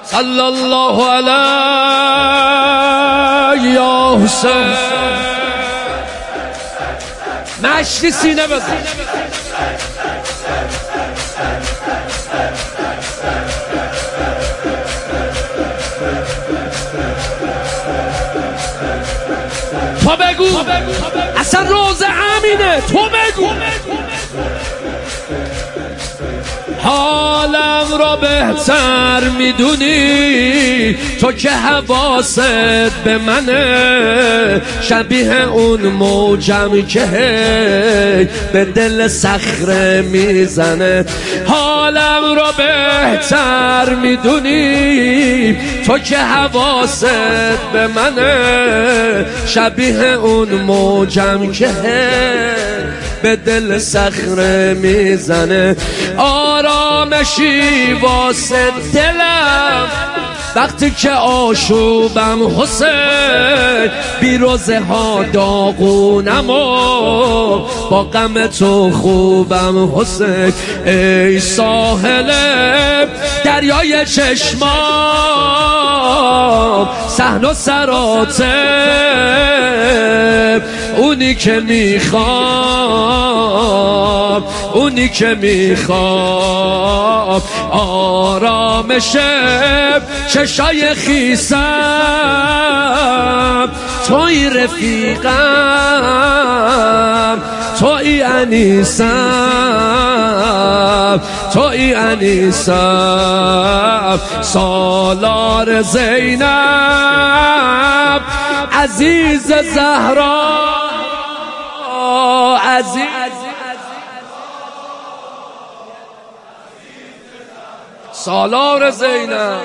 صلی الله علیه یا حسین. مشتی سینه بزن. تو بگو اصلا روز امینه، تو بگو حالم را بهتر میدونی تو که حواست به منه، شبیه اون موجم که به دل صخره میزنه. حالم را بهتر میدونی تو که حواست به منه، شبیه اون موجم که به دل صخره میزنه. آرامشی واسه دلم وقتی که آشوبم حسین، بیروزه ها داغونم و با غم تو خوبم حسین. ای ساحل دریای چشمام، صحن و سراتب، اونی که میخوام، اونی که میخوام. آرامش چشای خیسم، توی رفیقم، توی انیسم، توی انیسم. سالار زینب عزیز زهرا، عزیز سالار زینب.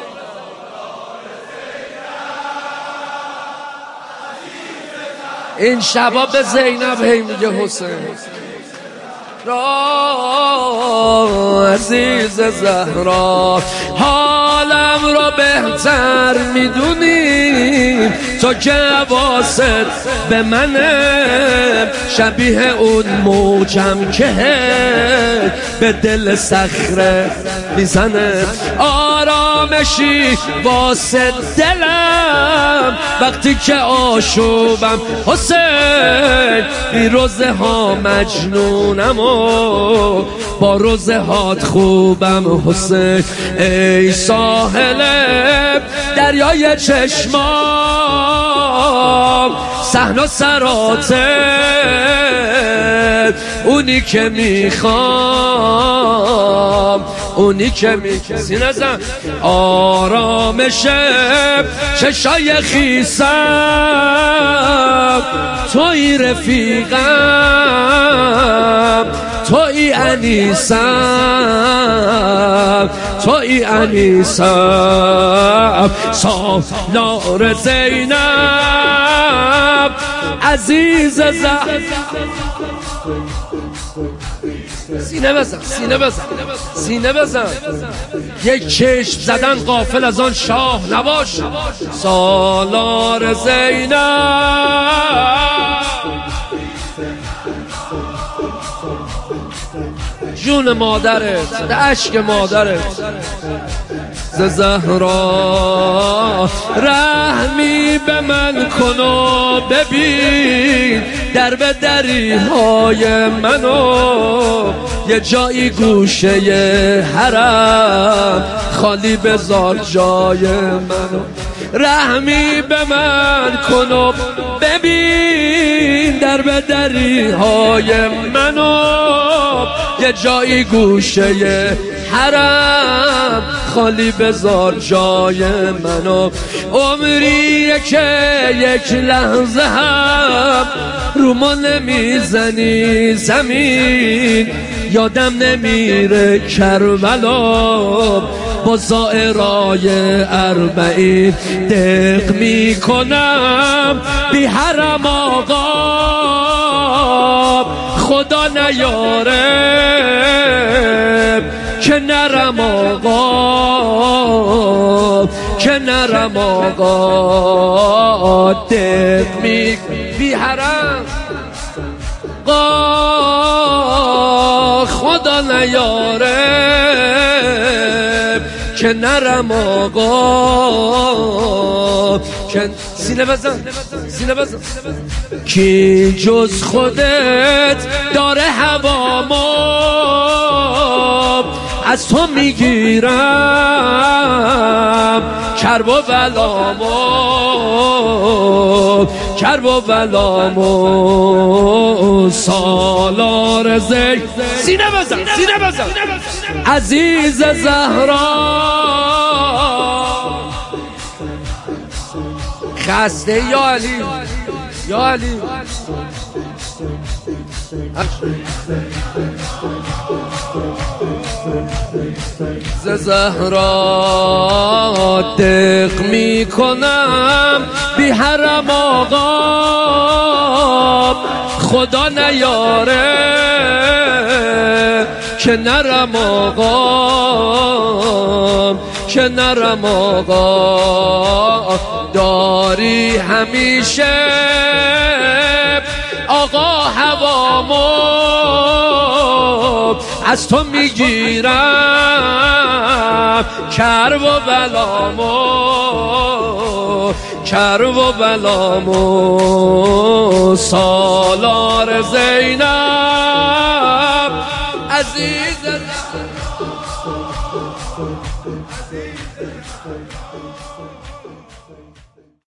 این شبا به زینب هی میگه حسین را عزیز زهرا. حالم را بهتر میدونی تو که حواست به منه، شبیه اون موجم که به دل صخره میزنه. آرامشی واسه دلم وقتی که آشوبم حسین، بی روزه ها مجنونم و با روزه هات خوبم حسین. ای ساحل دریای چشمام، صحن و سراتب، اونی که میخوام، اونی که سینه زن. آرامش چشای خیسم، توی رفیقم، توی انیسم، توی انیسم. سالار زینب عزیز زهرا. سینه بزن، سینه بزن، سینه بزن. یک چشم زدن غافل از آن شاه نباش. سالار زینب جون مادرت، اشک مادرت. ز زهرا رحمی به من کن و ببین در به دری های منو، یه جایی گوشه حرم خالی بذار جای منو. رحمی به من کن و ببین در به دری های منو، یه جایی گوشه حرم خالی بذار جای منو. عمریه که یک لحظه هم رو ما نمیزنی زمین، یادم نمیره کربلا با زائرای اربعین. دق میکنم بی حرم آقا، خدا نیاره که نرم آقا، که نرم آقا. دق می بی حرم آقا، خدا نیاره که نرم آقا، که سینه بزن سینه بزن. کی جز خودت داره هوامو از تو میگیرم، کرب و بلامو کرب و بلامو سالار زی. سینه بزن سینه بزن. عزیز زهرا خسته یا علی یا علی. ز زهرا دق می کنم بی حرم آقا، خدا نیاره که نرم آقا، که نرم آقا. داری همیشه آقا هوامو از تو میگیرم، کرب و بلامو کرب و بلامو سالار زینب عزیز.